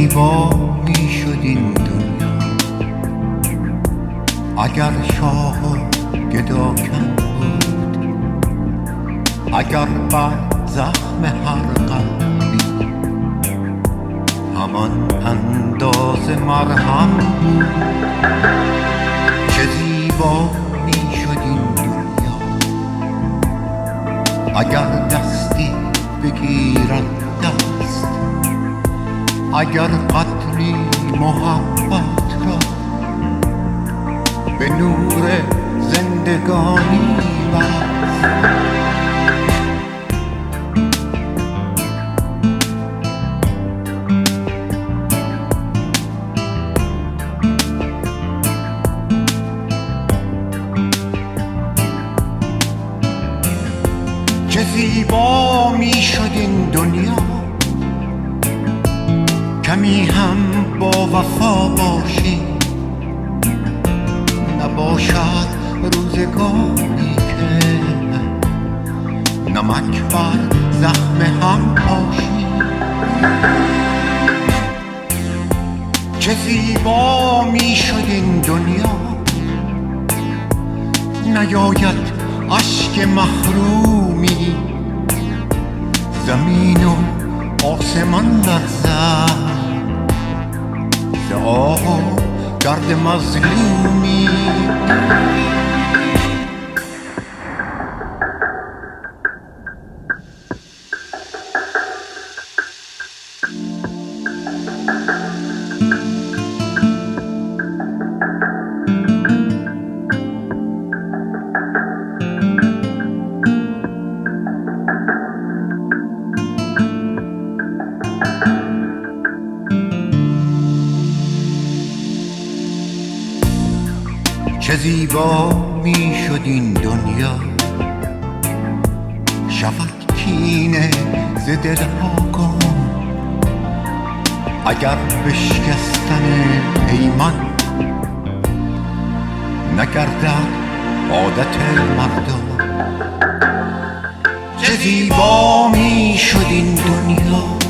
زیبا می شد این دنیا اگر شاه و گدا کم بود، اگر بر زخم هر قلبی همان انداز مرهم بود. چه زیبا می شد این دنیا اگر دستی بگیرد دست، اگر قطری محبت را به نور زندگانی بست. چه زیبا می شد این دنیا کمی هم با وفا باشی، نباشد روزگاری که نمک بر زخم هم پاشی. چه زیبا می شد این دنیا نیاید اشک محرومی، زمین و آسمان لرزد ز آه و درد مظلومی. چه زیبا می شد این دنیا شود کینه ز دلها گم، اگر بشکستن پیمان نگردد عادت مردم. چه زیبا می شد این دنیا